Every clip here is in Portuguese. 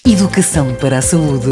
Educação para a saúde.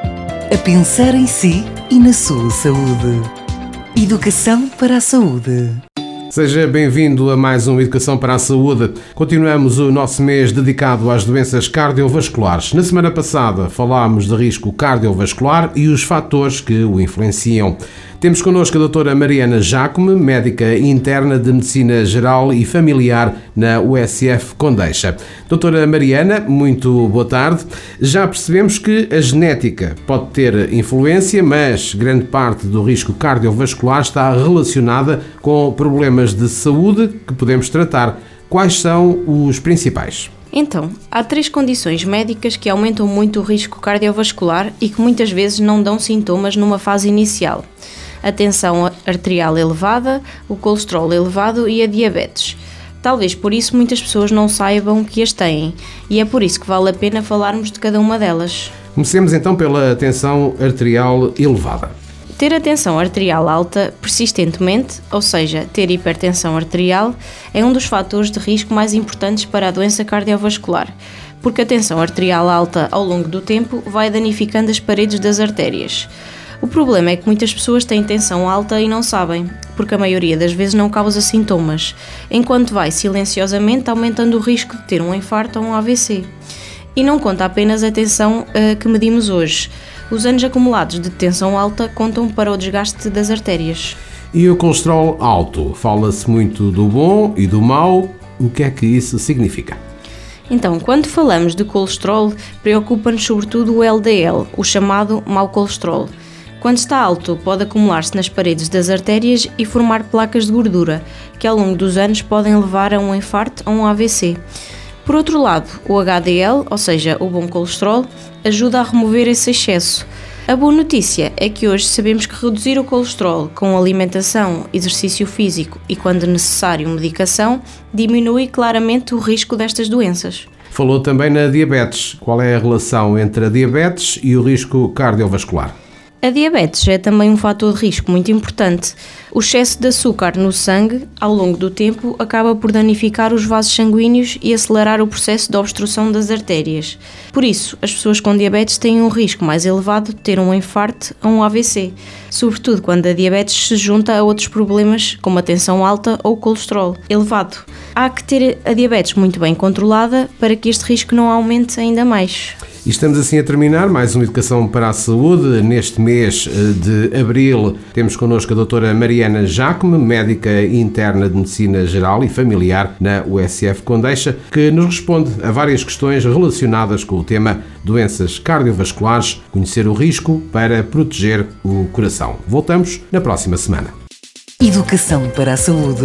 A pensar em si e na sua saúde. Educação para a saúde. Seja bem-vindo a mais um Educação para a Saúde. Continuamos o nosso mês dedicado às doenças cardiovasculares. Na semana passada falámos de risco cardiovascular e os fatores que o influenciam. Temos connosco a doutora Mariana Jacome, médica interna de Medicina Geral e Familiar na USF Condeixa. Doutora Mariana, muito boa tarde. Já percebemos que a genética pode ter influência, mas grande parte do risco cardiovascular está relacionada com problemas de saúde que podemos tratar. Quais são os principais? Então, há 3 condições médicas que aumentam muito o risco cardiovascular e que muitas vezes não dão sintomas numa fase inicial: a tensão arterial elevada, o colesterol elevado e a diabetes. Talvez por isso muitas pessoas não saibam que as têm, e é por isso que vale a pena falarmos de cada uma delas. Comecemos então pela tensão arterial elevada. Ter a tensão arterial alta persistentemente, ou seja, ter hipertensão arterial, é um dos fatores de risco mais importantes para a doença cardiovascular, porque a tensão arterial alta ao longo do tempo vai danificando as paredes das artérias. O problema é que muitas pessoas têm tensão alta e não sabem, porque a maioria das vezes não causa sintomas, enquanto vai silenciosamente aumentando o risco de ter um infarto ou um AVC. E não conta apenas a tensão que medimos hoje. Os anos acumulados de tensão alta contam para o desgaste das artérias. E o colesterol alto? Fala-se muito do bom e do mau. O que é que isso significa? Então, quando falamos de colesterol, preocupa-nos sobretudo o LDL, o chamado mau colesterol. Quando está alto, pode acumular-se nas paredes das artérias e formar placas de gordura, que ao longo dos anos podem levar a um infarto ou um AVC. Por outro lado, o HDL, ou seja, o bom colesterol, ajuda a remover esse excesso. A boa notícia é que hoje sabemos que reduzir o colesterol com alimentação, exercício físico e, quando necessário, medicação, diminui claramente o risco destas doenças. Falou também na diabetes. Qual é a relação entre a diabetes e o risco cardiovascular? A diabetes é também um fator de risco muito importante. O excesso de açúcar no sangue, ao longo do tempo, acaba por danificar os vasos sanguíneos e acelerar o processo de obstrução das artérias. Por isso, as pessoas com diabetes têm um risco mais elevado de ter um infarto ou um AVC, sobretudo quando a diabetes se junta a outros problemas, como a tensão alta ou o colesterol elevado. Há que ter a diabetes muito bem controlada para que este risco não aumente ainda mais. E estamos assim a terminar mais uma Educação para a Saúde. Neste mês de abril temos connosco a doutora Mariana Jacome, médica interna de Medicina Geral e Familiar na USF Condeixa, que nos responde a várias questões relacionadas com o tema doenças cardiovasculares, conhecer o risco para proteger o coração. Voltamos na próxima semana. Educação para a saúde.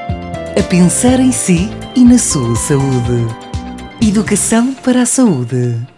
A pensar em si e na sua saúde. Educação para a saúde.